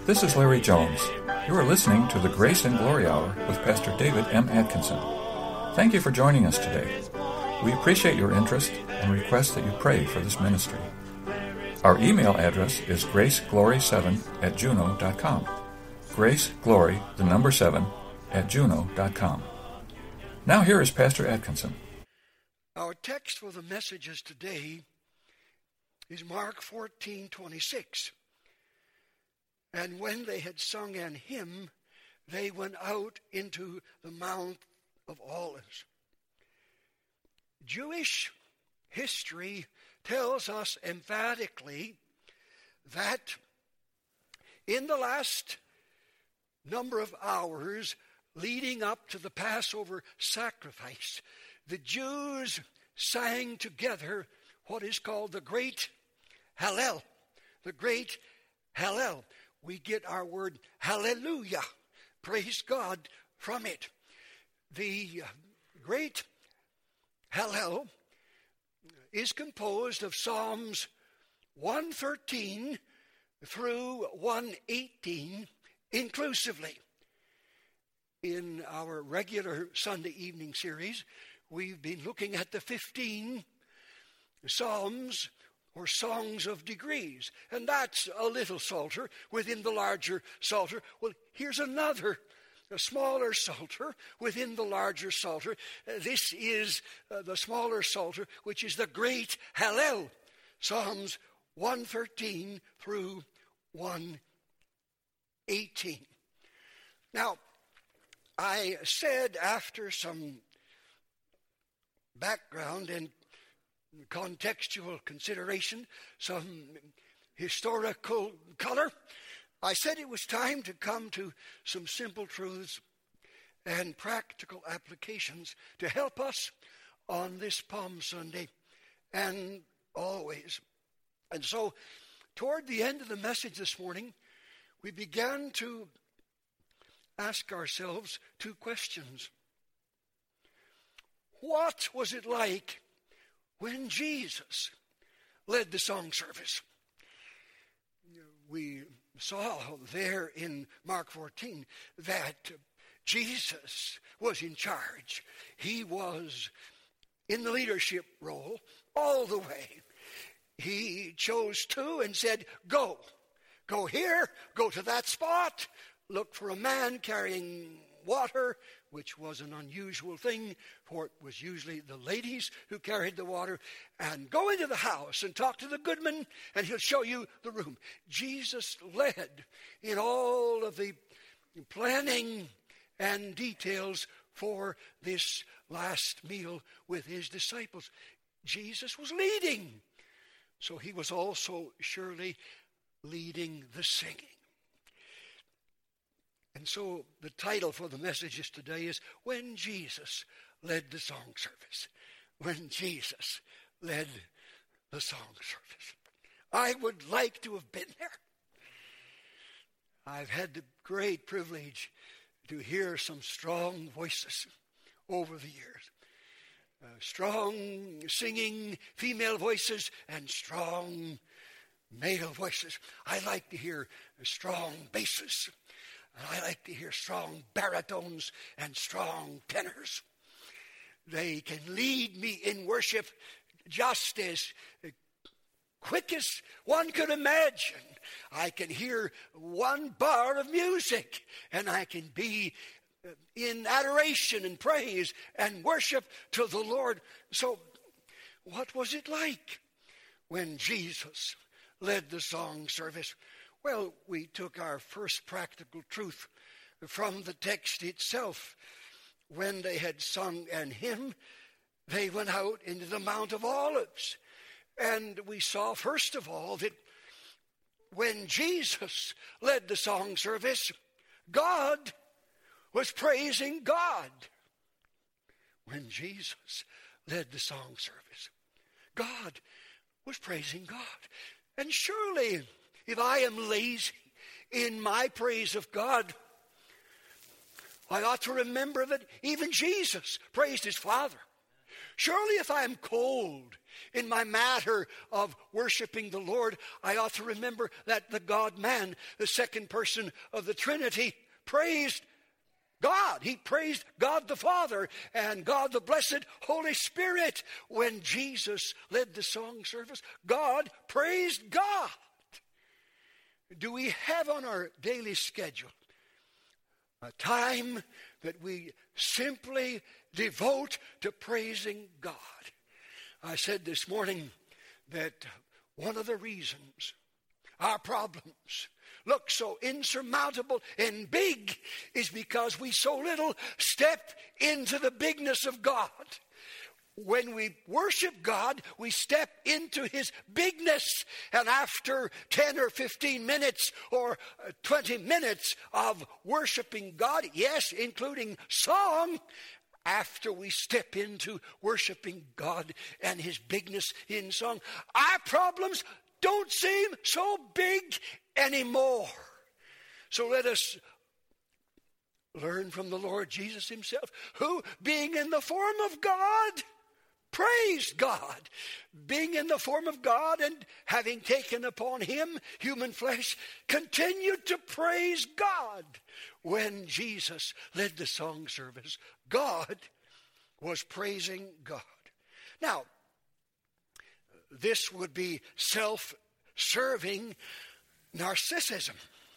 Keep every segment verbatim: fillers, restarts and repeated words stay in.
This is Larry Jones. You are listening to the Grace and Glory Hour with Pastor David M. Atkinson. Thank you for joining us today. We appreciate your interest and request that you pray for this ministry. Our email address is graceglory seven at juno dot com. Graceglory, the number seven, at juno dot com. Now here is Pastor Atkinson. Our text for the messages today is Mark fourteen twenty-six. And when they had sung an hymn, they went out into the Mount of Olives. Jewish history tells us emphatically that in the last number of hours leading up to the Passover sacrifice, the Jews sang together what is called the Great Hallel. The Great Hallel. We get our word hallelujah, praise God, from it. The Great Hallel is composed of Psalms one thirteen through one eighteen inclusively. In our regular Sunday evening series, we've been looking at the fifteen Psalms or songs of degrees. And that's a little psalter within the larger psalter. Well, here's another, a smaller psalter within the larger psalter. Uh, this is uh, the smaller psalter, which is the Great Hallel, Psalms one thirteen through one eighteen. Now, I said after some background and contextual consideration, some historical color, I said it was time to come to some simple truths and practical applications to help us on this Palm Sunday and always. And so, toward the end of the message this morning, we began to ask ourselves two questions. What was it like when Jesus led the song service? We saw there in Mark fourteen that Jesus was in charge. He was in the leadership role all the way. He chose two and said, go. Go here, go to that spot, look for a man carrying water, which was an unusual thing, for it was usually the ladies who carried the water, and go into the house and talk to the goodman, and he'll show you the room. Jesus led in all of the planning and details for this last meal with his disciples. Jesus was leading, so he was also surely leading the singing. And so the title for the messages today is When Jesus Led the Song Service. When Jesus led the song service. I would like to have been there. I've had the great privilege to hear some strong voices over the years. Uh, strong singing female voices and strong male voices. I like to hear strong basses. I like to hear strong baritones and strong tenors. They can lead me in worship just as quick as one could imagine. I can hear one bar of music and I can be in adoration and praise and worship to the Lord. So what was it like when Jesus led the song service? Well, we took our first practical truth from the text itself. When they had sung an hymn, they went out into the Mount of Olives. And we saw, first of all, that when Jesus led the song service, God was praising God. When Jesus led the song service, God was praising God. And surely, if I am lazy in my praise of God, I ought to remember that even Jesus praised his Father. Surely if I am cold in my matter of worshiping the Lord, I ought to remember that the God-man, the second person of the Trinity, praised God. He praised God the Father and God the Blessed Holy Spirit. When Jesus led the song service, God praised God. Do we have on our daily schedule a time that we simply devote to praising God? I said this morning that one of the reasons our problems look so insurmountable and big is because we so little step into the bigness of God. When we worship God, we step into his bigness. And after ten or fifteen minutes or twenty minutes of worshiping God, yes, including song, after we step into worshiping God and his bigness in song, our problems don't seem so big anymore. So let us learn from the Lord Jesus himself, who, being in the form of God, praised God. Being in the form of God and having taken upon him human flesh, continued to praise God. When Jesus led the song service, God was praising God. Now, this would be self-serving narcissism.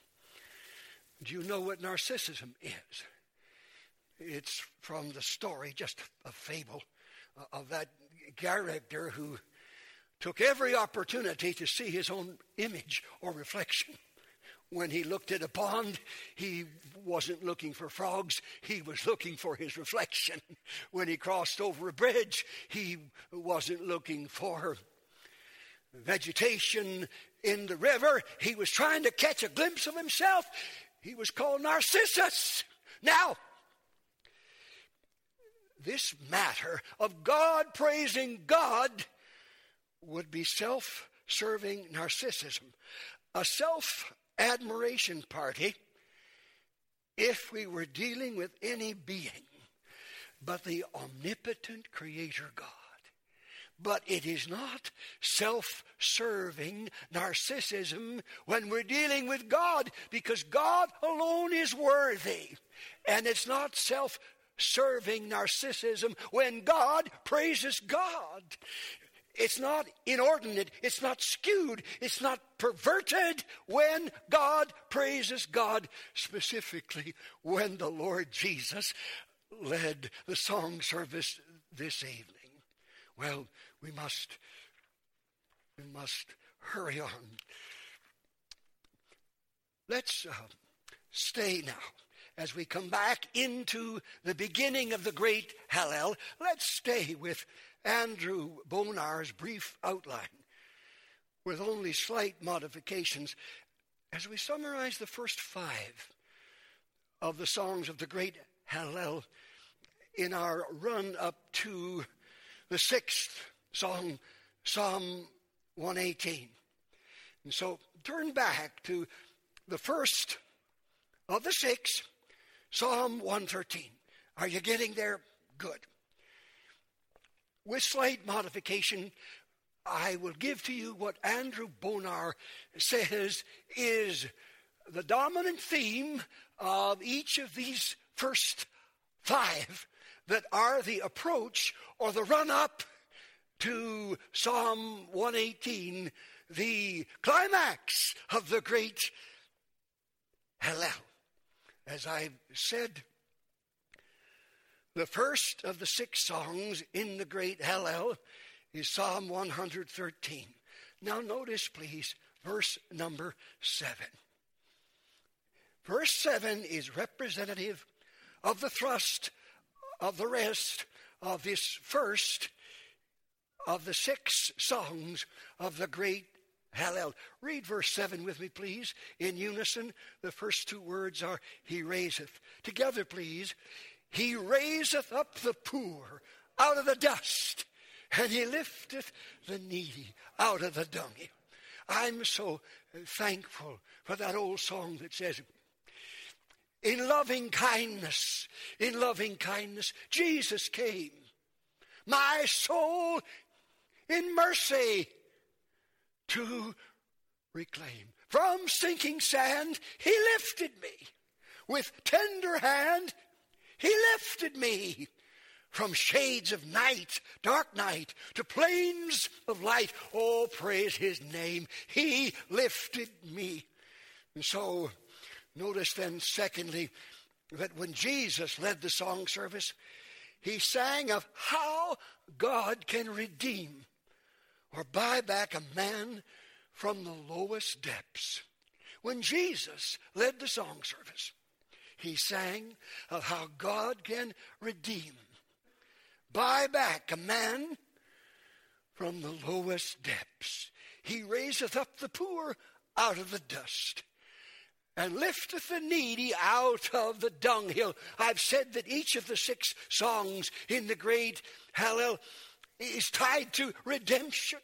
Do you know what narcissism is? It's from the story, just a fable, of that character who took every opportunity to see his own image or reflection. When he looked at a pond, he wasn't looking for frogs, he was looking for his reflection. When he crossed over a bridge, he wasn't looking for vegetation in the river, he was trying to catch a glimpse of himself. He was called Narcissus. Now, this matter of God praising God would be self-serving narcissism, a self-admiration party if we were dealing with any being but the omnipotent Creator God. But it is not self-serving narcissism when we're dealing with God, because God alone is worthy. And it's not self-serving narcissism when God praises God. It's not inordinate, it's not skewed, it's not perverted when God praises God, specifically when the Lord Jesus led the song service this evening. Well, we must, we must hurry on. Let's uh, stay now. As we come back into the beginning of the great Hallel, let's stay with Andrew Bonar's brief outline, with only slight modifications, as we summarize the first five of the songs of the great Hallel in our run up to the sixth song, Psalm one eighteen. And so turn back to the first of the six, Psalm one thirteen. Are you getting there? Good. With slight modification, I will give to you what Andrew Bonar says is the dominant theme of each of these first five that are the approach or the run-up to Psalm one eighteen, the climax of the great Hallel. As I said, the first of the six songs in the great Hallel is Psalm one thirteen. Now notice, please, verse number seven. Verse seven is representative of the thrust of the rest of this first of the six songs of the great Hallel. Read verse seven with me, please, in unison. The first two words are, He raiseth. Together, please. He raiseth up the poor out of the dust, and He lifteth the needy out of the dunghill. I'm so thankful for that old song that says, in loving kindness, in loving kindness, Jesus came. my soul in mercy to reclaim. From sinking sand, he lifted me. With tender hand, he lifted me. From shades of night, dark night, to plains of light. Oh, praise his name. He lifted me. And so, notice then, secondly, that when Jesus led the song service, he sang of how God can redeem or buy back a man from the lowest depths. When Jesus led the song service, he sang of how God can redeem, buy back a man from the lowest depths. He raiseth up the poor out of the dust, and lifteth the needy out of the dunghill. I've said that each of the six songs in the great Hallel is tied to redemption.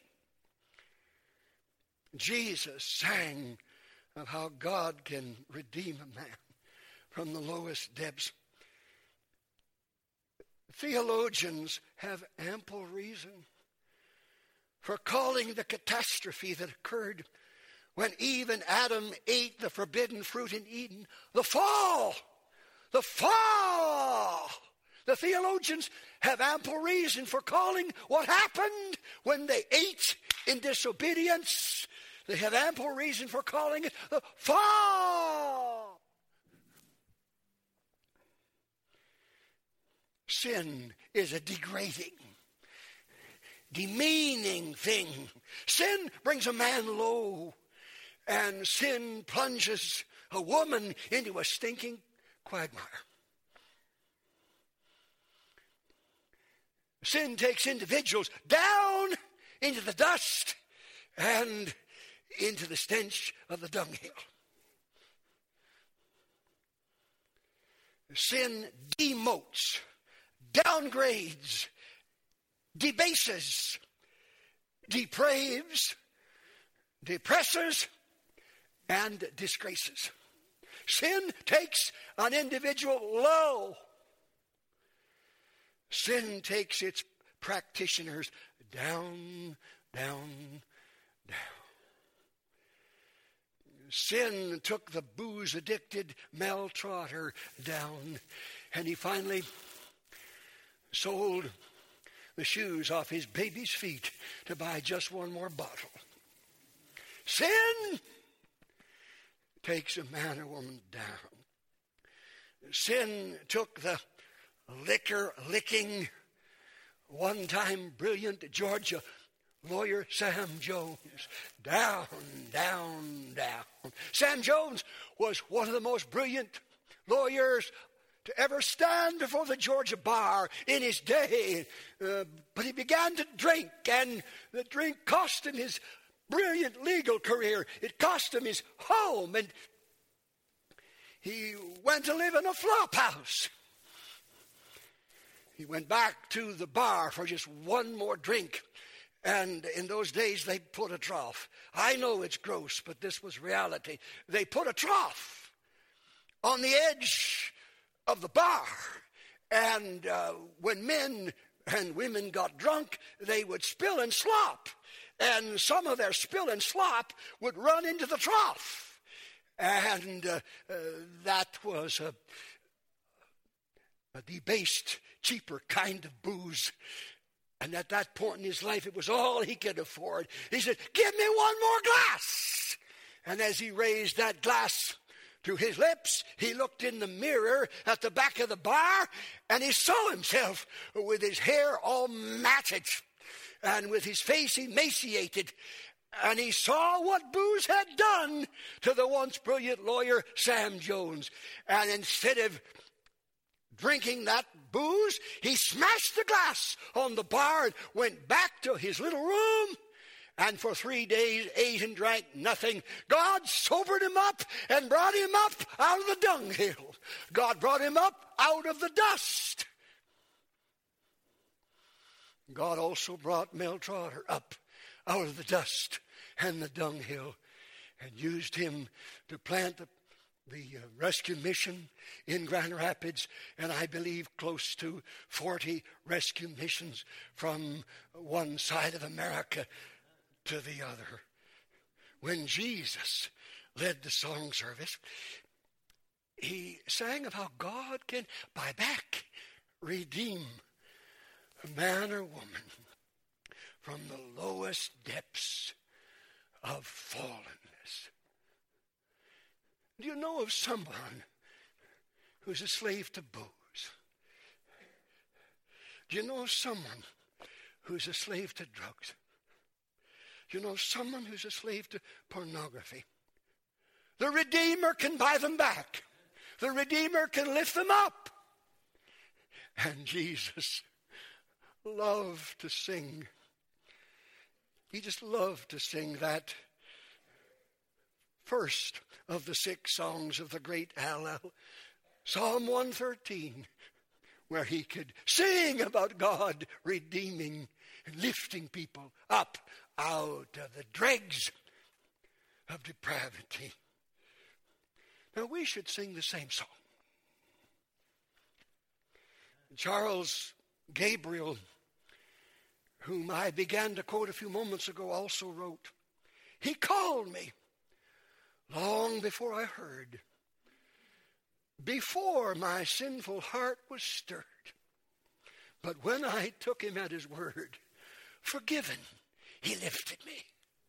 Jesus sang of how God can redeem a man from the lowest depths. Theologians have ample reason for calling the catastrophe that occurred when Eve and Adam ate the forbidden fruit in Eden the fall. The fall. The theologians have ample reason for calling what happened when they ate in disobedience. They have ample reason for calling it the fall. Sin is a degrading, demeaning thing. Sin brings a man low, and sin plunges a woman into a stinking quagmire. Sin takes individuals down into the dust and into the stench of the dunghill. Sin demotes, downgrades, debases, depraves, depresses, and disgraces. Sin takes an individual low. Sin takes its practitioners down, down, down. Sin took the booze-addicted Mel Trotter down, and he finally sold the shoes off his baby's feet to buy just one more bottle. Sin takes a man or woman down. Sin took the liquor-licking, one-time brilliant Georgia lawyer Sam Jones down, down, down. Sam Jones was one of the most brilliant lawyers to ever stand before the Georgia bar in his day. Uh, but he began to drink, and the drink cost him his brilliant legal career. It cost him his home, and he went to live in a flop house. He went back to the bar for just one more drink. And in those days, they put a trough. I know it's gross, but this was reality. They put a trough on the edge of the bar. And uh, when men and women got drunk, they would spill and slop. And some of their spill and slop would run into the trough. And uh, uh, that was a, a debased, cheaper kind of booze. And at that point in his life, it was all he could afford. He said, "Give me one more glass." And as he raised that glass to his lips, he looked in the mirror at the back of the bar, and he saw himself with his hair all matted and with his face emaciated. And he saw what booze had done to the once brilliant lawyer Sam Jones. And instead of drinking that booze, he smashed the glass on the bar and went back to his little room, and for three days ate and drank nothing. God sobered him up and brought him up out of the dunghill. God brought him up out of the dust. God also brought Mel Trotter up out of the dust and the dunghill and used him to plant the the uh, rescue mission in Grand Rapids, and I believe close to forty rescue missions from one side of America to the other. When Jesus led the song service, he sang of how God can buy back, redeem a man or woman from the lowest depths of fallenness. Do you know of someone who's a slave to booze? Do you know of someone who's a slave to drugs? Do you know someone who's a slave to pornography? The Redeemer can buy them back. The Redeemer can lift them up. And Jesus loved to sing. He just loved to sing that first of the six songs of the great Hallel, Psalm one thirteen, where he could sing about God redeeming and lifting people up out of the dregs of depravity. Now we should sing the same song. Charles Gabriel, whom I began to quote a few moments ago, also wrote, "He called me long before I heard, before my sinful heart was stirred. But when I took him at his word, forgiven, he lifted me.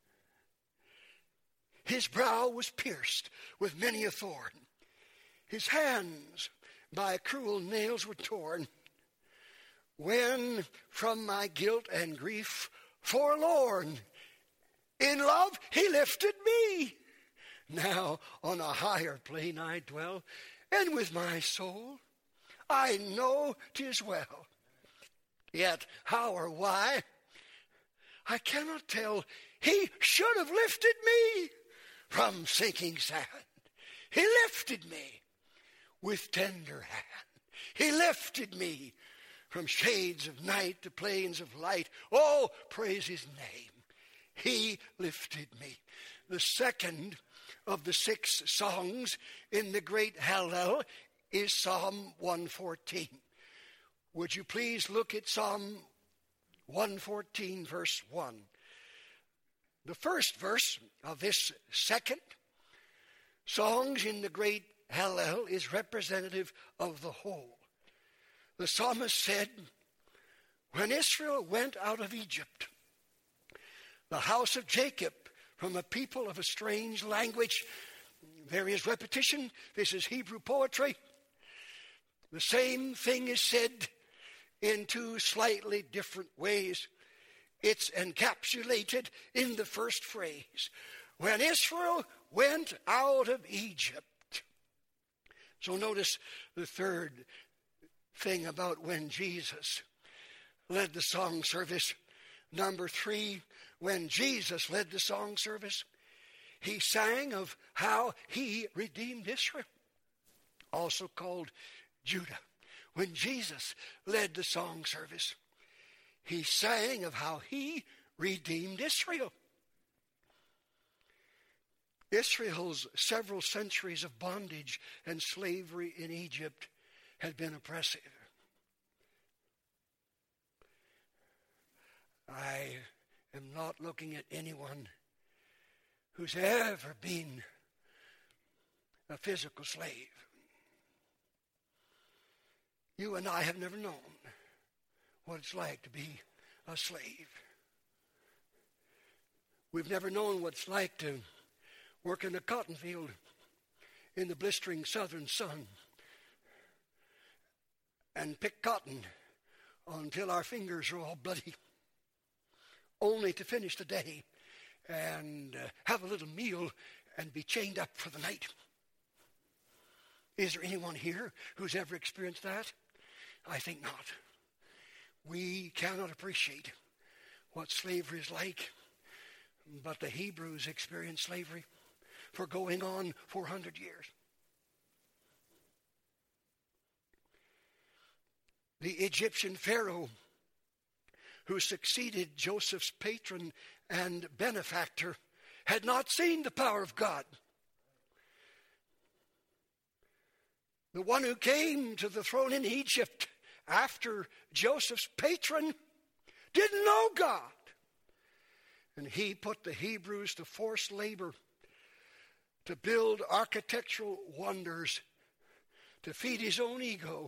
His brow was pierced with many a thorn. His hands by cruel nails were torn. When from my guilt and grief forlorn, in love he lifted me. Now on a higher plane I dwell, and with my soul I know 'tis well. Yet how or why I cannot tell. He should have lifted me from sinking sand. He lifted me with tender hand. He lifted me from shades of night to plains of light. Oh, praise his name. He lifted me. The second of the six songs in the great Hallel is Psalm one fourteen. Would you please look at Psalm one fourteen, verse one. The first verse of this second songs in the great Hallel is representative of the whole. The psalmist said, when Israel went out of Egypt, the house of Jacob from a people of a strange language, there is repetition. This is Hebrew poetry. The same thing is said in two slightly different ways. It's encapsulated in the first phrase. When Israel went out of Egypt. So notice the third thing about when Jesus led the song service. Number three, when Jesus led the song service, he sang of how he redeemed Israel, also called Judah. When Jesus led the song service, he sang of how he redeemed Israel. Israel's several centuries of bondage and slavery in Egypt had been oppressive. I am not looking at anyone who's ever been a physical slave. You and I have never known what it's like to be a slave. We've never known what it's like to work in a cotton field in the blistering southern sun and pick cotton until our fingers are all bloody, only to finish the day and uh, have a little meal and be chained up for the night. Is there anyone here who's ever experienced that? I think not. We cannot appreciate what slavery is like, but the Hebrews experienced slavery for going on four hundred years. The Egyptian Pharaoh, who succeeded Joseph's patron and benefactor, had not seen the power of God. The one who came to the throne in Egypt after Joseph's patron didn't know God. And he put the Hebrews to forced labor, to build architectural wonders, to feed his own ego.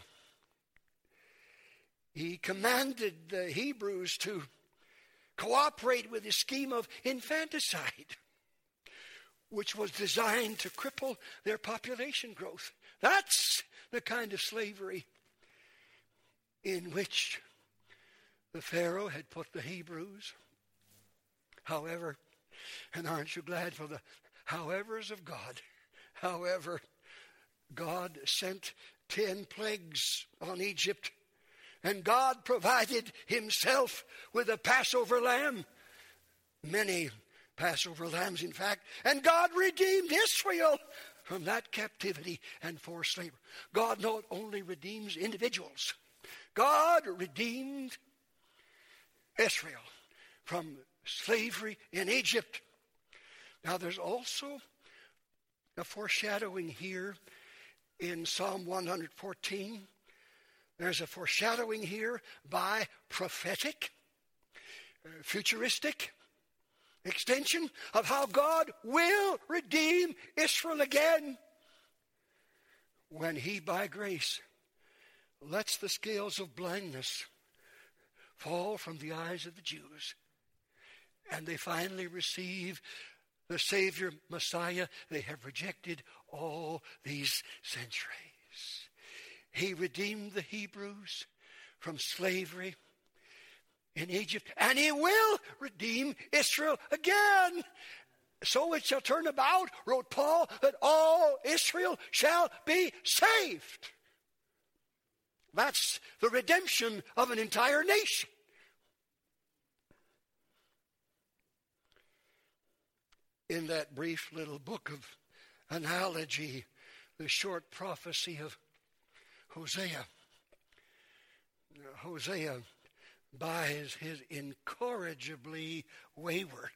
He commanded the Hebrews to cooperate with his scheme of infanticide, which was designed to cripple their population growth. That's the kind of slavery in which the Pharaoh had put the Hebrews. However, and aren't you glad for the howevers of God? However, God sent ten plagues on Egypt, and God provided himself with a Passover lamb, many Passover lambs, in fact, and God redeemed Israel from that captivity and forced labor. God not only redeems individuals, God redeemed Israel from slavery in Egypt. Now there's also a foreshadowing here in Psalm one fourteen. There's a foreshadowing here by prophetic, uh, futuristic extension of how God will redeem Israel again when he, by grace, lets the scales of blindness fall from the eyes of the Jews, and they finally receive the Savior, Messiah, they have rejected all these centuries. He redeemed the Hebrews from slavery in Egypt, and he will redeem Israel again. So it shall turn about, wrote Paul, that all Israel shall be saved. That's the redemption of an entire nation. In that brief little book of analogy, the short prophecy of Hosea, Hosea buys his incorrigibly wayward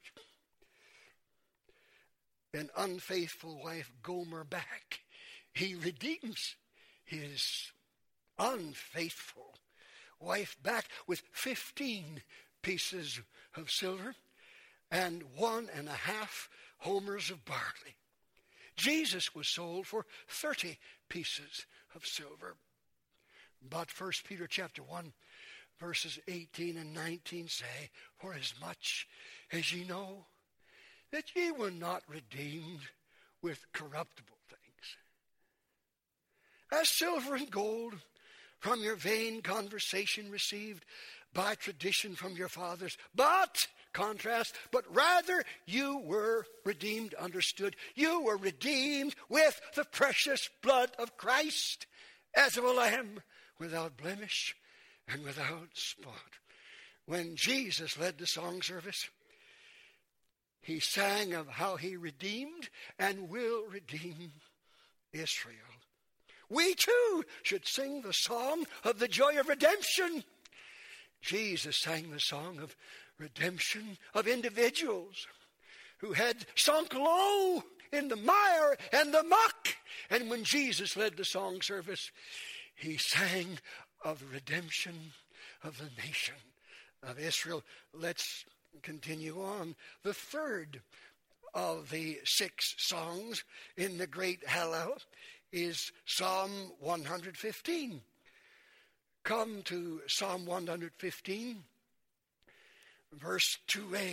and unfaithful wife Gomer back. He redeems his unfaithful wife back with fifteen pieces of silver and one and a half homers of barley. Jesus was sold for thirty pieces of silver. But First Peter chapter one, verses eighteen and nineteen say, for as much as ye know that ye were not redeemed with corruptible things, as silver and gold from your vain conversation received by tradition from your fathers, but, contrast, but rather you were redeemed, understood, you were redeemed with the precious blood of Christ, as of a lamb, without blemish and without spot. When Jesus led the song service, he sang of how he redeemed and will redeem Israel. We too should sing the song of the joy of redemption. Jesus sang the song of redemption of individuals who had sunk low in the mire and the muck. And when Jesus led the song service, he sang of the redemption of the nation of Israel. Let's continue on. The third of the six songs in the great Hallel is Psalm one fifteen. Come to Psalm one fifteen, verse two a.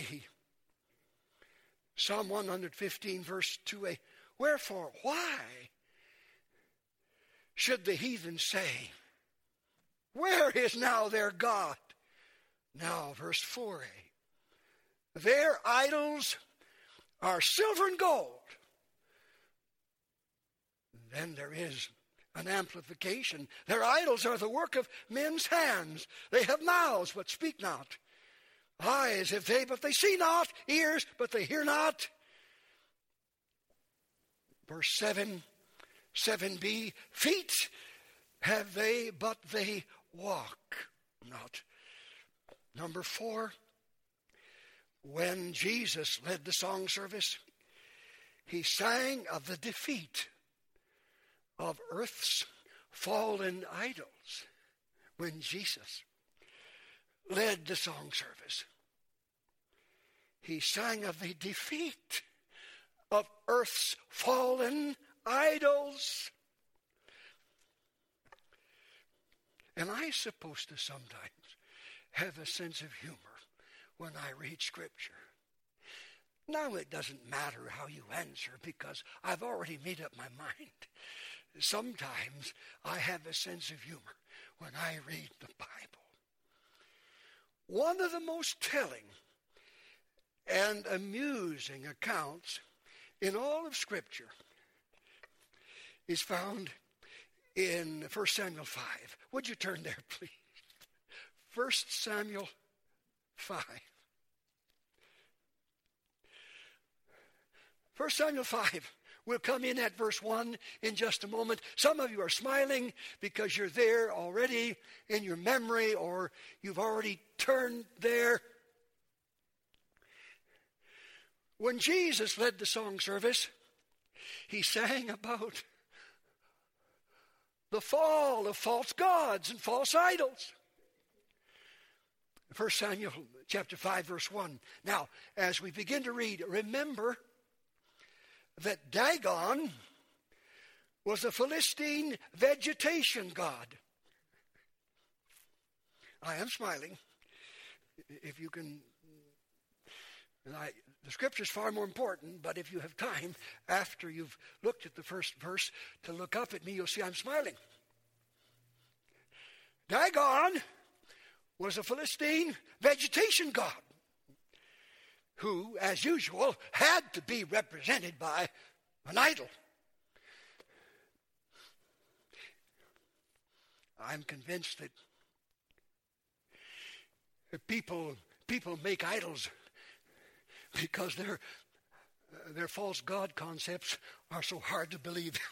Psalm one fifteen, verse two a. Wherefore, why should the heathen say, where is now their God? Now, verse four a. Their idols are silver and gold. Then there is an amplification. Their idols are the work of men's hands. They have mouths, but speak not. Eyes have they, but they see not. Ears, but they hear not. Verse seven, seven b. Feet have they, but they walk not. Number four, when Jesus led the song service, he sang of the defeat of earth's fallen idols when Jesus led the song service. He sang of the defeat of earth's fallen idols. And I'm supposed to sometimes have a sense of humor when I read Scripture. Now it doesn't matter how you answer because I've already made up my mind. Sometimes I have a sense of humor when I read the Bible. One of the most telling and amusing accounts in all of Scripture is found in First Samuel five. Would you turn there, please? First Samuel five. First Samuel five. We'll come in at verse one in just a moment. Some of you are smiling because you're there already in your memory or you've already turned there. When Jesus led the song service, he sang about the fall of false gods and false idols. First Samuel chapter five, verse one. Now, as we begin to read, remember that Dagon was a Philistine vegetation god. I am smiling. If you can, and I, the scripture is far more important, but if you have time, after you've looked at the first verse, to look up at me, you'll see I'm smiling. Dagon was a Philistine vegetation god, who, as usual, had to be represented by an idol. I'm convinced that people people make idols because their their false god concepts are so hard to believe in.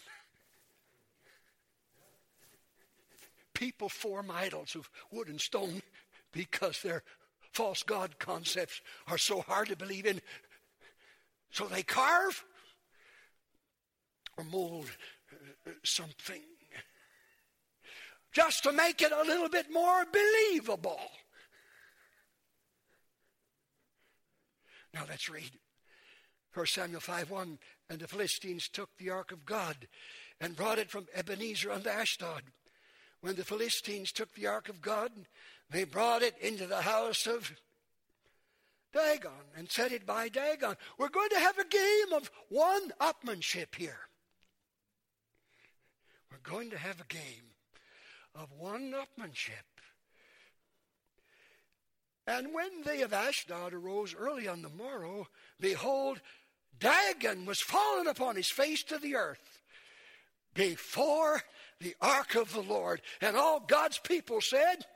People form idols of wood and stone because their false god concepts are so hard to believe in. So they carve or mold uh, something just to make it a little bit more believable. Now let's read First Samuel five one. And the Philistines took the ark of God and brought it from Ebenezer unto Ashdod. When the Philistines took the ark of God, they brought it into the house of Dagon and set it by Dagon. We're going to have a game of one-upmanship here. We're going to have a game of one-upmanship. And when they of Ashdod arose early on the morrow, behold, Dagon was fallen upon his face to the earth before the ark of the Lord. And all God's people said,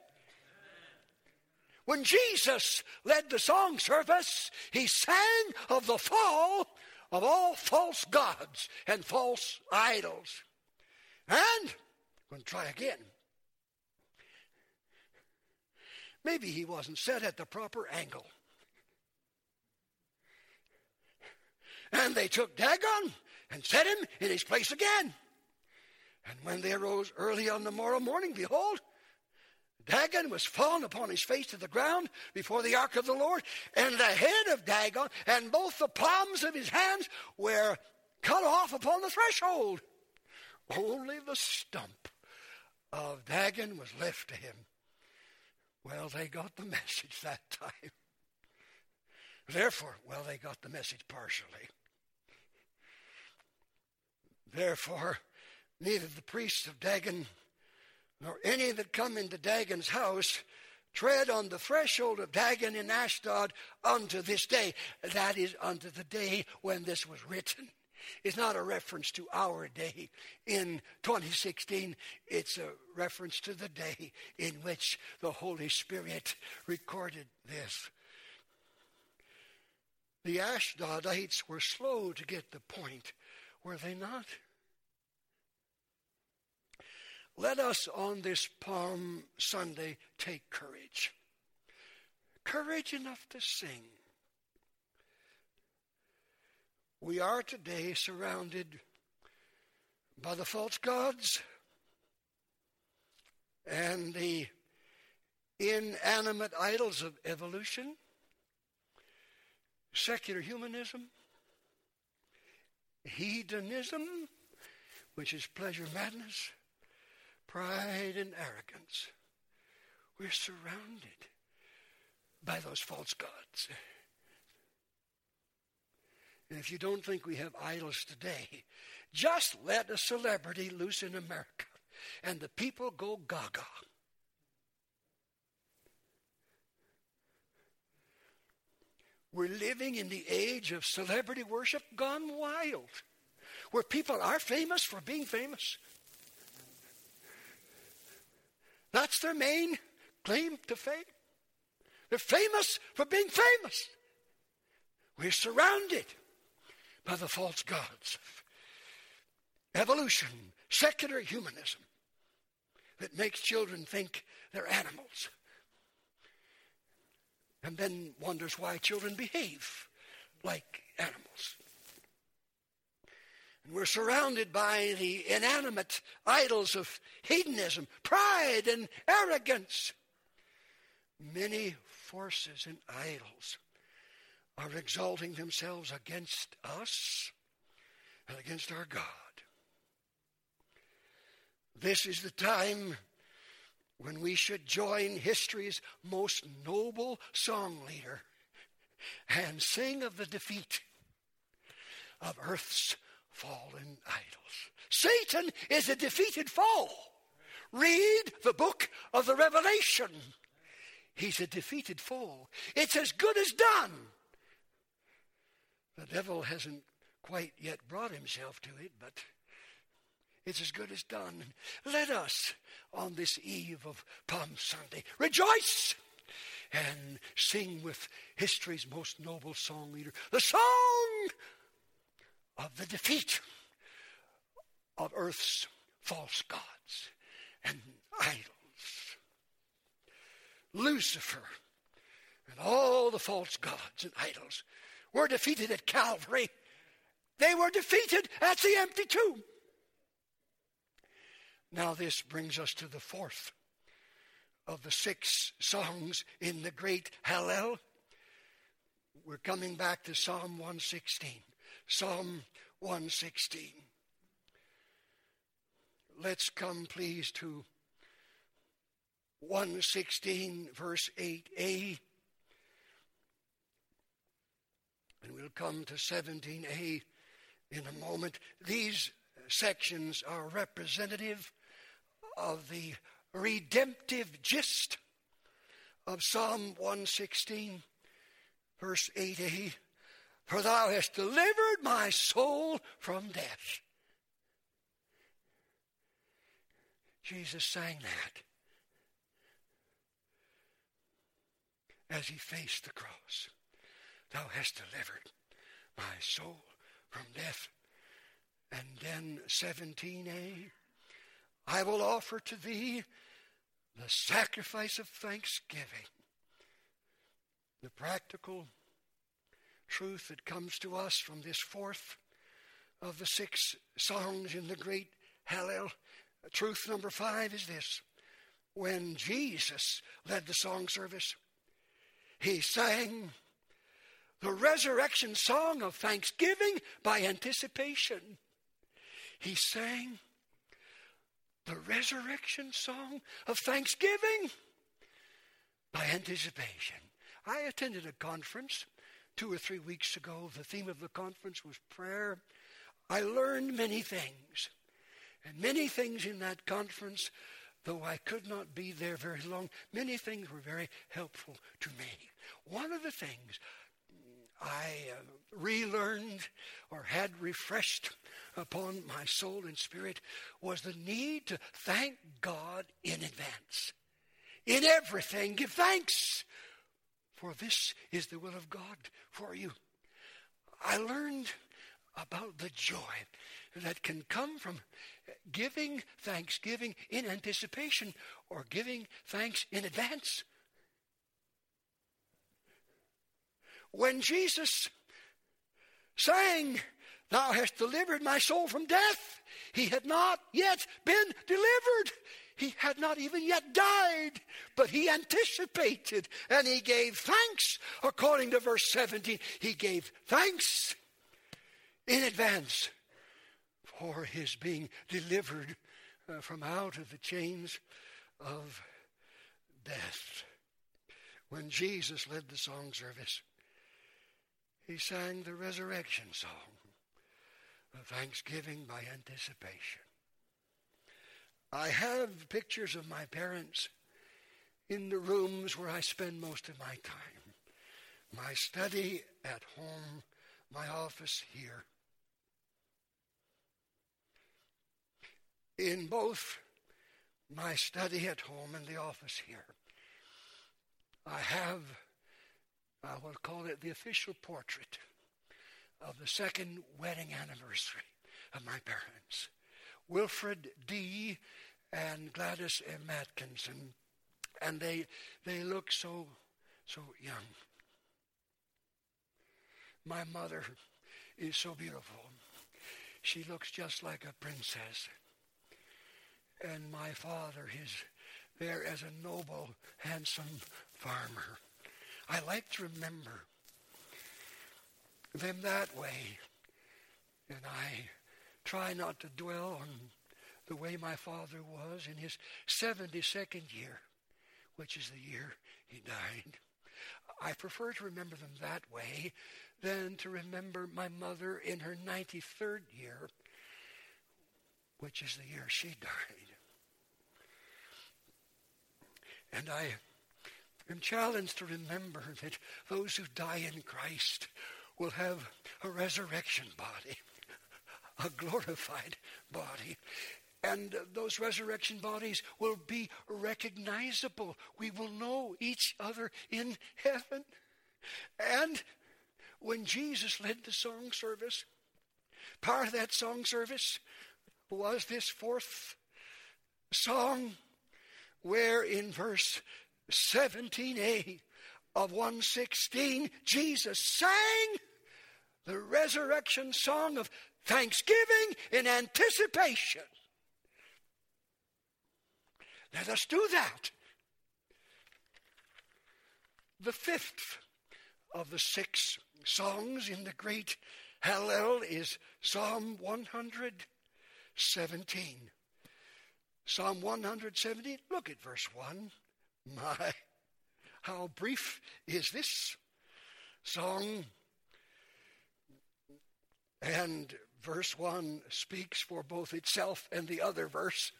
when Jesus led the song service, he sang of the fall of all false gods and false idols. And, we're going to try again. Maybe he wasn't set at the proper angle. And they took Dagon and set him in his place again. And when they arose early on the morrow morning, behold, Dagon was fallen upon his face to the ground before the ark of the Lord, and the head of Dagon and both the palms of his hands were cut off upon the threshold. Only the stump of Dagon was left to him. Well, they got the message that time. Therefore, well, they got the message partially. Therefore, neither the priests of Dagon nor any that come into Dagon's house tread on the threshold of Dagon in Ashdod unto this day. That is, unto the day when this was written. It's not a reference to our day in twenty sixteen. It's a reference to the day in which the Holy Spirit recorded this. The Ashdodites were slow to get the point, were they not? Let us on this Palm Sunday take courage. Courage enough to sing. We are today surrounded by the false gods and the inanimate idols of evolution, secular humanism, hedonism, which is pleasure madness, pride and arrogance. We're surrounded by those false gods. And if you don't think we have idols today, just let a celebrity loose in America and the people go gaga. We're living in the age of celebrity worship gone wild, where people are famous for being famous. That's their main claim to fame. They're famous for being famous. We're surrounded by the false gods of evolution, secular humanism, that makes children think they're animals, and then wonders why children behave like animals. And we're surrounded by the inanimate idols of hedonism, pride, and arrogance. Many forces and idols are exalting themselves against us and against our God. This is the time when we should join history's most noble song leader and sing of the defeat of earth's fallen idols. Satan is a defeated foe. Read the book of the Revelation. He's a defeated foe. It's as good as done. The devil hasn't quite yet brought himself to it, but it's as good as done. Let us, on this eve of Palm Sunday, rejoice and sing with history's most noble song leader, the song of the defeat of earth's false gods and idols. Lucifer and all the false gods and idols were defeated at Calvary. They were defeated at the empty tomb. Now this brings us to the fourth of the six songs in the great Hallel. We're coming back to Psalm one sixteen. Psalm one sixteen. Let's come, please, to one sixteen, verse eight a. And we'll come to seventeen a in a moment. These sections are representative of the redemptive gist of Psalm one sixteen, verse eight a. For thou hast delivered my soul from death. Jesus sang that as he faced the cross. Thou hast delivered my soul from death. And then seventeen a, I will offer to thee the sacrifice of thanksgiving. The practical truth that comes to us from this fourth of the six songs in the great Hallel. Truth number five is this. When Jesus led the song service, he sang the resurrection song of thanksgiving by anticipation. He sang the resurrection song of thanksgiving by anticipation. I attended a conference two or three weeks ago. The theme of the conference was prayer. I learned many things. And many things in that conference, though I could not be there very long, many things were very helpful to me. One of the things I uh, relearned or had refreshed upon my soul and spirit was the need to thank God in advance. In everything, give thanks, for this is the will of God for you. I learned about the joy that can come from giving thanksgiving in anticipation or giving thanks in advance. When Jesus sang, thou hast delivered my soul from death, he had not yet been delivered. He had not even yet died, but he anticipated and he gave thanks. According to verse seventeen, he gave thanks in advance for his being delivered uh, from out of the chains of death. When Jesus led the song service, he sang the resurrection song of thanksgiving by anticipation. I have pictures of my parents in the rooms where I spend most of my time. My study at home, my office here. In both my study at home and the office here, I have, I will call it the official portrait of the second wedding anniversary of my parents. Wilfred D. and Gladys M. Atkinson, and they they look so so young. My mother is so beautiful. She looks just like a princess. And my father is there as a noble, handsome farmer. I like to remember them that way, and I try not to dwell on the way my father was in his seventy-second year, which is the year he died. I prefer to remember them that way than to remember my mother in her ninety-third year, which is the year she died. And I am challenged to remember that those who die in Christ will have a resurrection body, a glorified body. And those resurrection bodies will be recognizable. We will know each other in heaven. And when Jesus led the song service, part of that song service was this fourth song, where in verse seventeen a of one sixteen, Jesus sang the resurrection song of thanksgiving in anticipation. Let us do that. The fifth of the six songs in the great Hallel is Psalm one seventeen. Psalm one seventeen, look at verse one. My, how brief is this song? And verse one speaks for both itself and the other verse.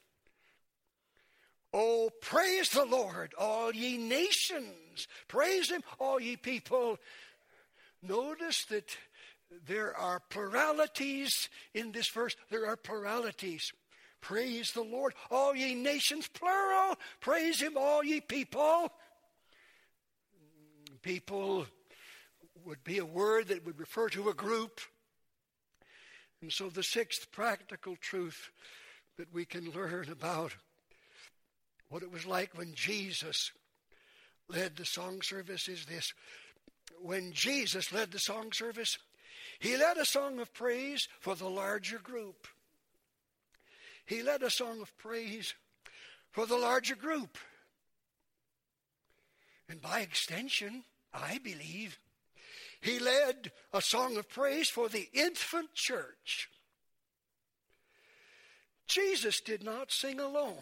Oh, praise the Lord, all ye nations. Praise him, all ye people. Notice that there are pluralities in this verse. There are pluralities. Praise the Lord, all ye nations, plural. Praise him, all ye people. People would be a word that would refer to a group. And so the sixth practical truth that we can learn about what it was like when Jesus led the song service is this. When Jesus led the song service, he led a song of praise for the larger group. He led a song of praise for the larger group. And by extension, I believe, he led a song of praise for the infant church. Jesus did not sing alone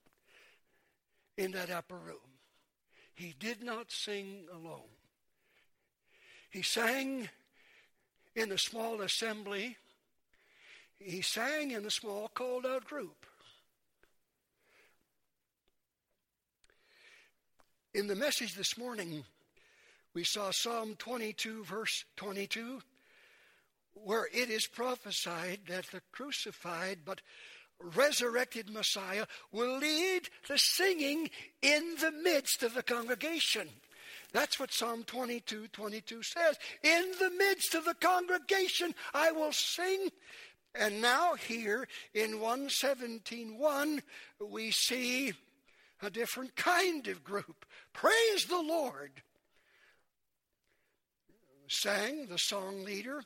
in that upper room. He did not sing alone. He sang in a small assembly. He sang in a small called out group. In the message this morning, we saw Psalm twenty-two, verse twenty-two, where it is prophesied that the crucified but resurrected Messiah will lead the singing in the midst of the congregation. That's what Psalm twenty-two, twenty-two says. In the midst of the congregation, I will sing. And now here in one seventeen one, we see a different kind of group. Praise the Lord. Sang the song leader,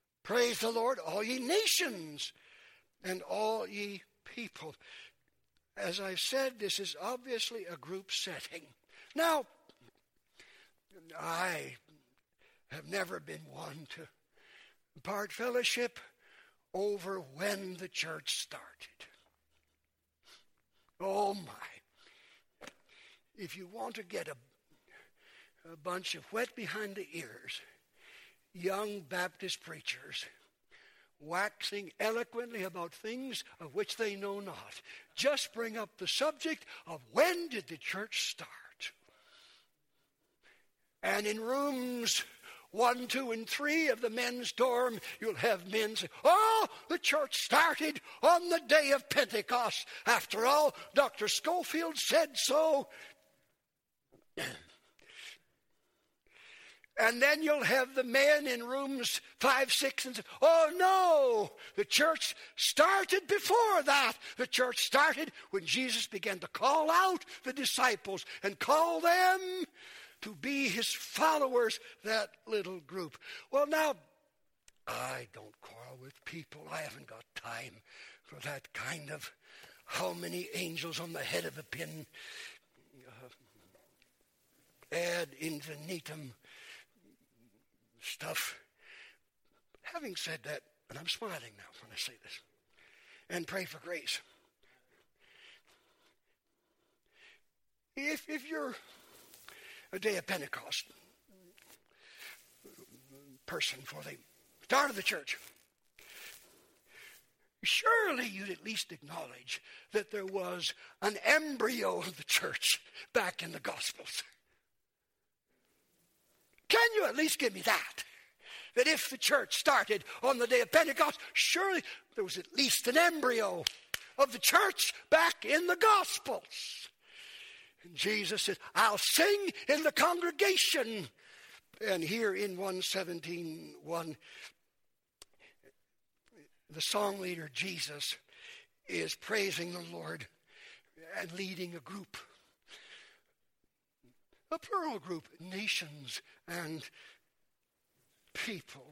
praise the Lord, all ye nations and all ye people. As I've said, this is obviously a group setting. Now, I have never been one to part fellowship over when the church started. Oh my. If you want to get a, a bunch of wet behind the ears, young Baptist preachers waxing eloquently about things of which they know not, just bring up the subject of when did the church start? And in rooms one, two, and three of the men's dorm, you'll have men say, oh, the church started on the day of Pentecost. After all, Doctor Schofield said so. And then you'll have the men in rooms five, six, and six. Oh, no, the church started before that. The church started when Jesus began to call out the disciples and call them to be his followers, that little group. Well, now, I don't quarrel with people. I haven't got time for that kind of how many angels on the head of a pin, uh, ad infinitum stuff. Having said that, and I'm smiling now when I say this, and pray for grace. If if you're a day of Pentecost person for the start of the church, surely you'd at least acknowledge that there was an embryo of the church back in the Gospels. Can you at least give me that? That if the church started on the day of Pentecost, surely there was at least an embryo of the church back in the Gospels. And Jesus said, I'll sing in the congregation. And here in one seventeen one, the song leader, Jesus, is praising the Lord and leading a group. A plural group, nations and people.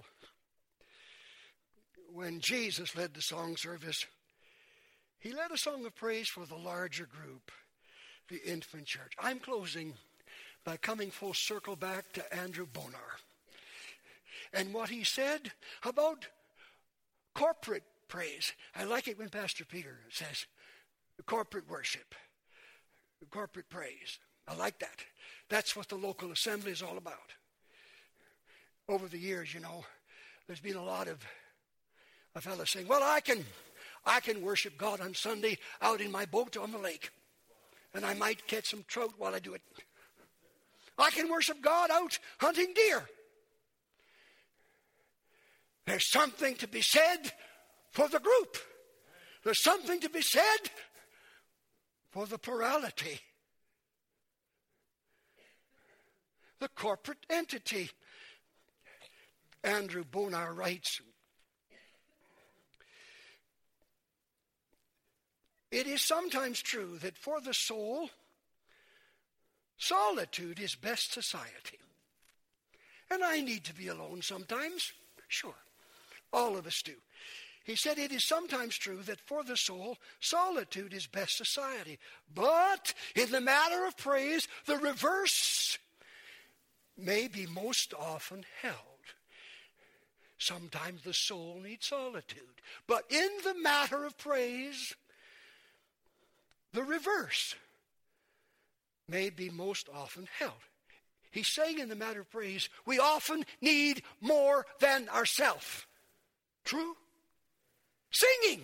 When Jesus led the song service, he led a song of praise for the larger group, the infant church. I'm closing by coming full circle back to Andrew Bonar and what he said about corporate praise. I like it when Pastor Peter says corporate worship, corporate praise. I like that. That's what the local assembly is all about. Over the years, you know, there's been a lot of a fella saying, well, I can I can worship God on Sunday out in my boat on the lake. And I might catch some trout while I do it. I can worship God out hunting deer. There's something to be said for the group. There's something to be said for the plurality. The corporate entity. Andrew Bonar writes, it is sometimes true that for the soul, solitude is best society. And I need to be alone sometimes. Sure, all of us do. He said it is sometimes true that for the soul, solitude is best society. But in the matter of praise, the reverse may be most often held. Sometimes the soul needs solitude. But in the matter of praise, the reverse may be most often held. He's saying in the matter of praise, we often need more than ourselves. True? Singing.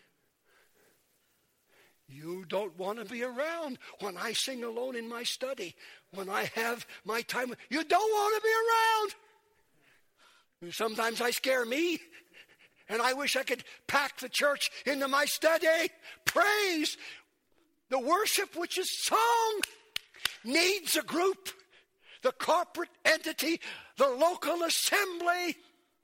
You don't want to be around when I sing alone in my study, when I have my time. You don't want to be around. Sometimes I scare me, and I wish I could pack the church into my study. Praise, the worship which is sung, needs a group, the corporate entity, the local assembly.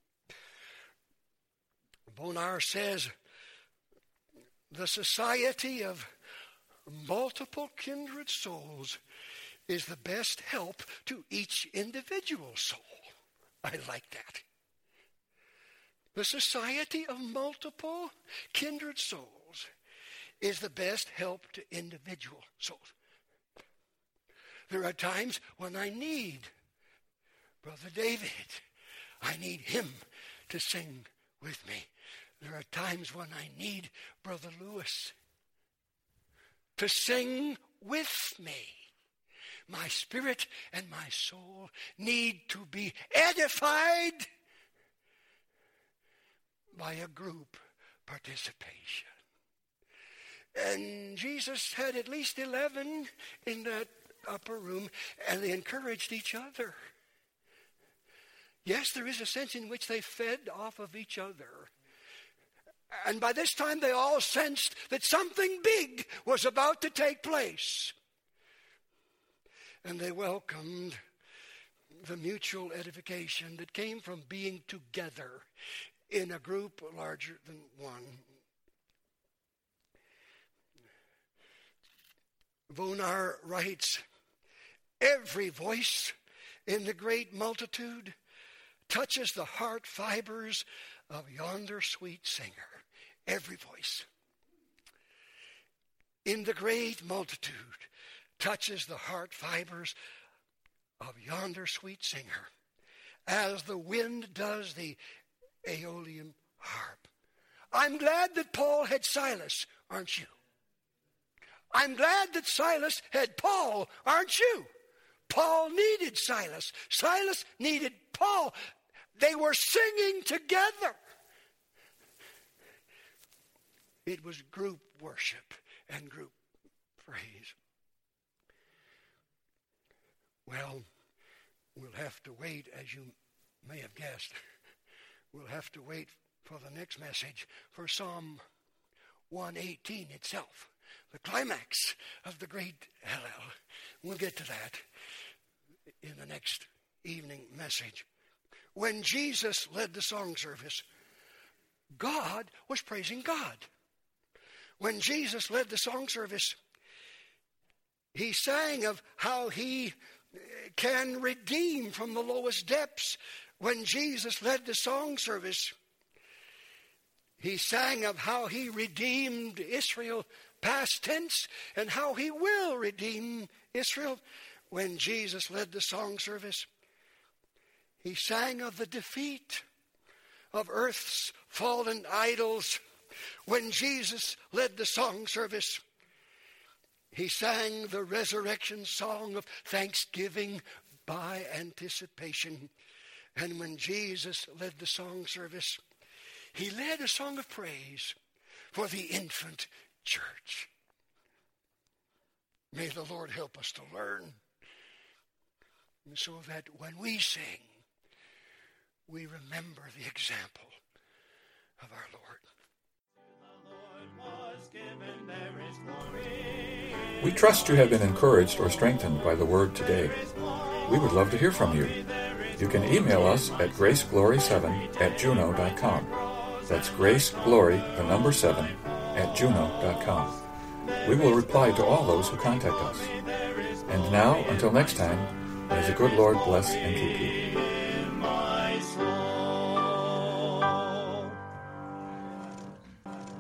Bonar says, the society of multiple kindred souls is the best help to each individual soul. I like that. The society of multiple kindred souls is the best help to individual souls. There are times when I need Brother David. I need him to sing with me. There are times when I need Brother Lewis to sing with me. My spirit and my soul need to be edified by a group participation. And Jesus had at least eleven in that upper room, and they encouraged each other. Yes, there is a sense in which they fed off of each other. And by this time they all sensed that something big was about to take place. And they welcomed the mutual edification that came from being together in a group larger than one. Vonar writes, every voice in the great multitude touches the heart fibers of yonder sweet singer. Every voice in the great multitude touches the heart fibers of yonder sweet singer, as the wind does the Aeolian harp. I'm glad that Paul had Silas, aren't you? I'm glad that Silas had Paul, aren't you? Paul needed Silas. Silas needed Paul. They were singing together. It was group worship and group praise. Well, we'll have to wait, as you may have guessed. We'll have to wait for the next message for Psalm one eighteen itself, the climax of the great Hallel. We'll get to that in the next evening message. When Jesus led the song service, God was praising God. When Jesus led the song service, he sang of how he can redeem from the lowest depths. When Jesus led the song service, he sang of how he redeemed Israel, past tense, and how he will redeem Israel. When Jesus led the song service, he sang of the defeat of earth's fallen idols. When Jesus led the song service, he sang the resurrection song of thanksgiving by anticipation. And when Jesus led the song service, he led a song of praise for the infant church. May the Lord help us to learn, so that when we sing, we remember the example of our Lord. We trust you have been encouraged or strengthened by the word today. We would love to hear from you. You can email us at grace glory seven at juno dot com. That's graceglory, the number seven, at juno dot com. We will reply to all those who contact us. And now, until next time, may the good Lord bless and keep you.